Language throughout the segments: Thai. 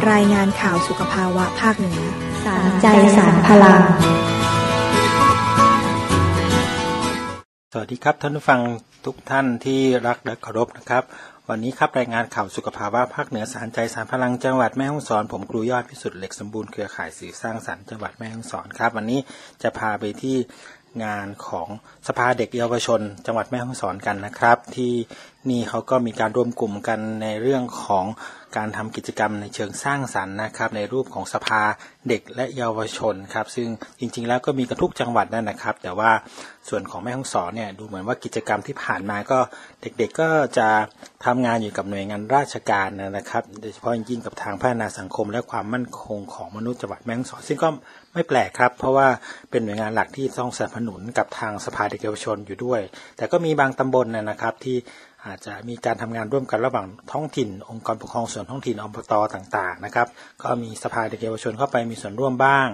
รายงานข่าวสุขภาวะภาคเหนือสารใจสารพลังสวัสดีครับท่านผู้ฟังทุกท่านที่รักและเคารพนะครับวันนี้ครับรายงานข่าวสุขภาวะภาคเหนือสารใจสารพลังจังหวัดแม่ฮ่องสอนผมครูยอดพิสุทธิ์เหล็กสมบูรณ์เครือข่ายสื่อสร้างสรรค์จังหวัดแม่ฮ่องสอนครับวันนี้จะพาไปที่งานของสภาเด็กเยาวชนจังหวัดแม่ฮ่องสอนกันนะครับที่นี่เขาก็มีการรวมกลุ่มกันในเรื่องของการทำกิจกรรมในเชิงสร้างสรรค์นะครับในรูปของสภาเด็กและเยาวชนครับซึ่งจริงๆแล้วก็มีกันทุกจังหวัดนั่นนะครับแต่ว่าส่วนของแม่ฮ่องสอนเนี่ยดูเหมือนว่ากิจกรรมที่ผ่านมาก็เด็กๆก็จะทำงานอยู่กับหน่วยงานราชการนะครับโดยเฉพาะยิ่งกับทางพัฒนาสังคมและความมั่นคงของมนุษย์จังหวัดแม่ฮ่องสอนซึ่งก็ไม่แปลกครับเพราะว่าเป็นหน่วยงานหลักที่ต้องสนับสนุนกับทางสภาเด็กเยาวชนอยู่ด้วยแต่ก็มีบางตำบลนะครับที่อาจจะมีการทำงานร่วมกันระหว่างท้องถิ่นองค์กรปกครองส่วนท้องถิ่นอบต.ต่างๆนะครับก็มีสภาเด็กเยาวชนเข้าไปมีส่วนร่วมบ้าง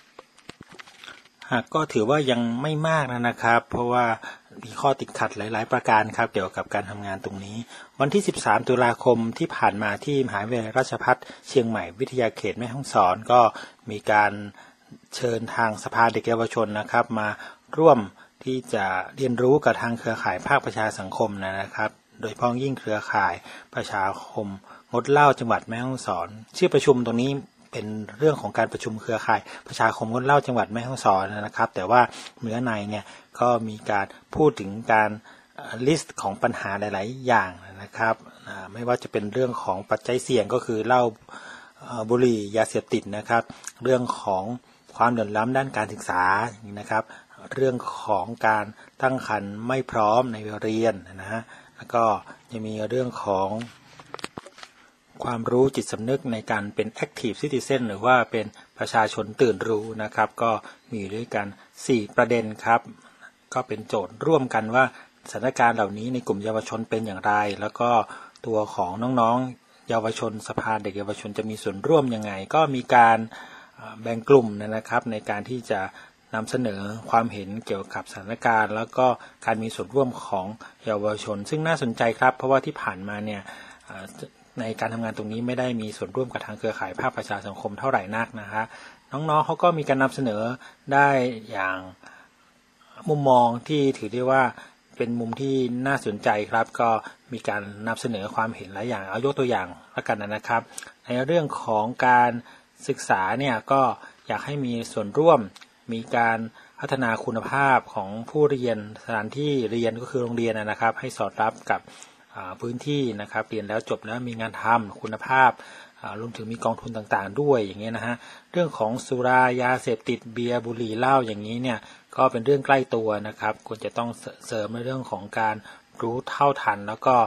ก็ถือว่ายังไม่มากนะครับเพราะว่ามีข้อติดขัดหลายๆประการครับเกี่ยวกับการทำงานตรงนี้วันที่13ตุลาคมที่ผ่านมาที่มหาวิทยาลัยราชภัฏเชียงใหม่วิทยาเขตแม่ฮ่องสอนก็มีการเชิญทางสภาเด็กเยาวชนนะครับมาร่วมที่จะเรียนรู้กับทางเครือข่ายภาคประชาสังคมนะครับโดยเฉพาะยิ่งเครือข่ายประชาคมงดเหล้าจังหวัดแม่ฮ่องสอนชื่อประชุมตรงนี้เป็นเรื่องของการประชุมเครือข่ายประชาคมงดเหล้าจังหวัดแม่ฮ่องสอนนะครับแต่ว่าเนื้อในเนี่ยก็มีการพูดถึงการลิสต์ของปัญหาหลายๆอย่างนะครับไม่ว่าจะเป็นเรื่องของปัจจัยเสี่ยงก็คือเหล้าบุหรี่ยาเสพติดนะครับเรื่องของความเหลื่อมล้ำด้านการศึกษานะครับเรื่องของการตั้งครรภ์ไม่พร้อมในเรียนนะฮะแล้วก็ยังมีเรื่องของความรู้จิตสำนึกในการเป็น Active Citizen หรือว่าเป็นประชาชนตื่นรู้นะครับก็มีด้วยกัน4ประเด็นครับก็เป็นโจทย์ร่วมกันว่าสถานการณ์เหล่านี้ในกลุ่มเยาวชนเป็นอย่างไรแล้วก็ตัวของน้องๆเยาวชนสภาเด็กเยาวชนจะมีส่วนร่วมยังไงก็มีการแบ่งกลุ่มนะครับในการที่จะนำเสนอความเห็นเกี่ยวกับสถานการณ์แล้วก็การมีส่วนร่วมของเยาวชนซึ่งน่าสนใจครับเพราะว่าที่ผ่านมาเนี่ยในการทำงานตรงนี้ไม่ได้มีส่วนร่วมกับทางเครือข่ายภาคประชาสังคมเท่าไหร่นักนะฮะน้องๆเขาก็มีการนำเสนอได้อย่างมุมมองที่ถือได้ว่าเป็นมุมที่น่าสนใจครับก็มีการนำเสนอความเห็นหลายอย่างเอายกตัวอย่างละกันนะครับในเรื่องของการศึกษาเนี่ยก็อยากให้มีส่วนร่วมมีการพัฒนาคุณภาพของผู้เรียนสถานที่เรียนก็คือโรงเรียนนะครับให้สอดรับกับพื้นที่นะครับเรียนแล้วจบแล้วมีงานทำคุณภาพรวมถึงมีกองทุนต่างๆด้วยอย่างเงี้ยนะฮะเรื่องของสุรายาเสพติดเบียร์บุหรี่เหล้าอย่างนี้เนี่ยก็เป็นเรื่องใกล้ตัวนะครับควรจะต้องเสริมในเรื่องของการรู้เท่าทันแล้วก็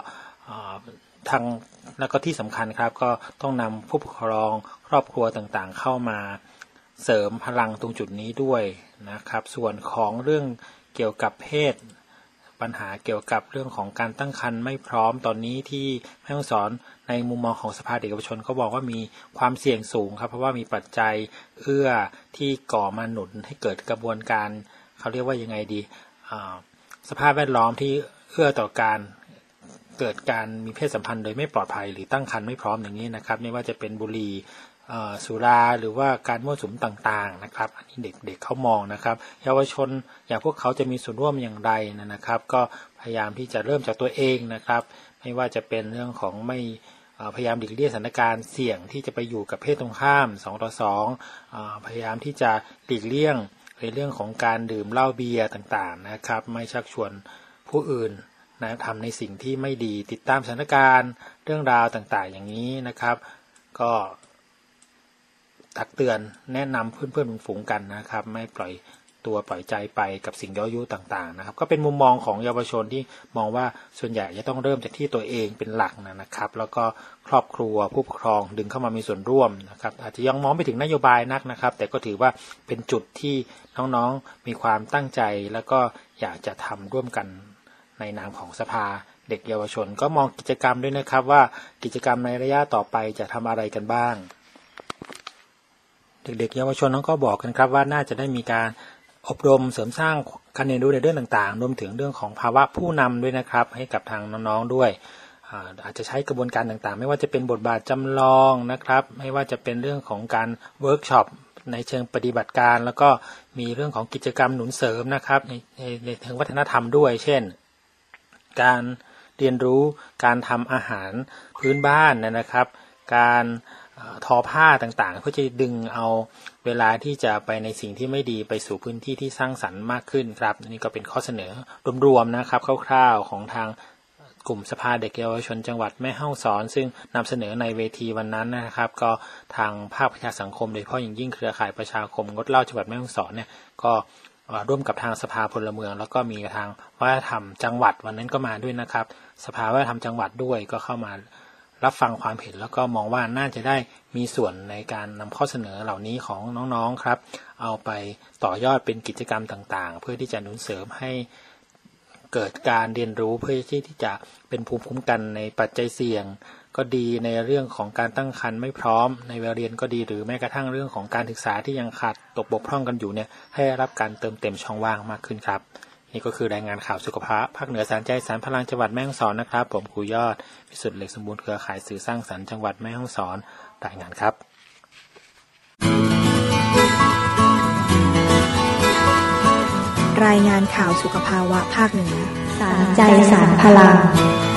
แล้วก็ที่สำคัญครับก็ต้องนำผู้ปกครองครอบครัวต่างๆเข้ามาเสริมพลังตรงจุดนี้ด้วยนะครับส่วนของเรื่องเกี่ยวกับเพศปัญหาเกี่ยวกับเรื่องของการตั้งครรภ์ไม่พร้อมตอนนี้ที่แม่ฮ่องสอนในมุมมองของสภาเด็กเยาวชนก็บอกว่ามีความเสี่ยงสูงครับเพราะว่ามีปัจจัยเอื้อที่ก่อมาหนุนให้เกิดกระบวนการเขาเรียกว่ายังไงดีสภาพแวดล้อมที่เอื้อต่อการเกิดการมีเพศสัมพันธ์โดยไม่ปลอดภัยหรือตั้งครรภ์ไม่พร้อมอย่างนี้นะครับไม่ว่าจะเป็นบุหรี่สุราหรือว่าการมั่วสุมต่างๆนะครับอันนี้เด็กๆเขามองนะครับเยาวชนอย่างพวกเขาจะมีส่วนร่วมอย่างไรนะครับก็พยายามที่จะเริ่มจากตัวเองนะครับไม่ว่าจะเป็นเรื่องของไม่พยายามหลีกเลี่ยงสถานการณ์เสี่ยงที่จะไปอยู่กับเพศตรงข้าม2 ต่อ 2พยายามที่จะหลีกเลี่ยงในเรื่องของการดื่มเหล้าเบียร์ต่างๆนะครับไม่ชักชวนผู้อื่นนะทำในสิ่งที่ไม่ดีติดตามสถานการณ์เรื่องราวต่างๆอย่างนี้นะครับก็ตักเตือนแนะนำเพื่อนๆฝูงกันนะครับไม่ปล่อยตัวปล่อยใจไปกับสิ่งยั่วยุต่างๆนะครับก็เป็นมุมมองของเยาวชนที่มองว่าส่วนใหญ่จะต้องเริ่มจากที่ตัวเองเป็นหลักนะครับแล้วก็ครอบครัวผู้ปกครองดึงเข้ามามีส่วนร่วมนะครับอาจจะยังมองไม่ถึงนโยบายนักนะครับแต่ก็ถือว่าเป็นจุดที่น้องๆมีความตั้งใจแล้วก็อยากจะทำร่วมกันในนามของสภาเด็กเยาวชนก็มองกิจกรรมด้วยนะครับว่ากิจกรรมในระยะต่อไปจะทำอะไรกันบ้างเด็กๆเยาวชนน้องก็บอกกันครับว่าน่าจะได้มีการอบรมเสริมสร้างการเรียนรู้ในเรื่องต่างๆรวมถึงเรื่องของภาวะผู้นำด้วยนะครับให้กับทางน้องๆด้วยอาจจะใช้กระบวนการต่างๆไม่ว่าจะเป็นบทบาทจำลองนะครับไม่ว่าจะเป็นเรื่องของการเวิร์กช็อปในเชิงปฏิบัติการแล้วก็มีเรื่องของกิจกรรมหนุนเสริมนะครับในทางวัฒนธรรมด้วยเช่นการเรียนรู้การทำอาหารพื้นบ้านนะครับการทอผ้าต่างๆเพื่อจะดึงเอาเวลาที่จะไปในสิ่งที่ไม่ดีไปสู่พื้นที่ที่สร้างสรรค์มากขึ้นครับนี่ก็เป็นข้อเสนอรวมๆนะครับคร่าวๆของทางกลุ่มสภาเด็กเยาวชนจังหวัดแม่ฮ่องสอนซึ่งนำเสนอในเวทีวันนั้นนะครับก็ทางภาคประชาสังคมโดยเฉพาะอย่างยิ่งเครือข่ายประชาคมงดเหล้าจังหวัดแม่ฮ่องสอนเนี่ยก็ร่วมกับทางสภาพลเมืองแล้วก็มีทางวัฒนธรรมจังหวัดวันนั้นก็มาด้วยนะครับสภาวัฒนธรรมจังหวัดด้วยก็เข้ามารับฟังความเห็นแล้วก็มองว่าน่าจะได้มีส่วนในการนำข้อเสนอเหล่านี้ของน้องๆครับเอาไปต่อยอดเป็นกิจกรรมต่างๆเพื่อที่จะหนุนเสริมให้เกิดการเรียนรู้เพื่อที่จะเป็นภูมิคุ้มกันในปัจจัยเสี่ยงก็ดีในเรื่องของการตั้งครรภ์ไม่พร้อมในวัยเรียนก็ดีหรือแม้กระทั่งเรื่องของการศึกษาที่ยังขาดตกบกพร่องกันอยู่เนี่ยให้รับการเติมเต็มช่องว่างมากขึ้นครับนี่ก็คือรายงานข่าวสุขภาพภาคเหนือสารใจสารพลังจังหวัดแม่ฮ่องสอนนะครับผมครูยอดพิสุทธิ์เหล็กสมบูรณ์เครือข่ายสื่อสร้างสรรค์จังหวัดแม่ฮ่องสอนรายงานครับรายงานข่าวสุขภาวะภาคเหนือสารใจสารพลัง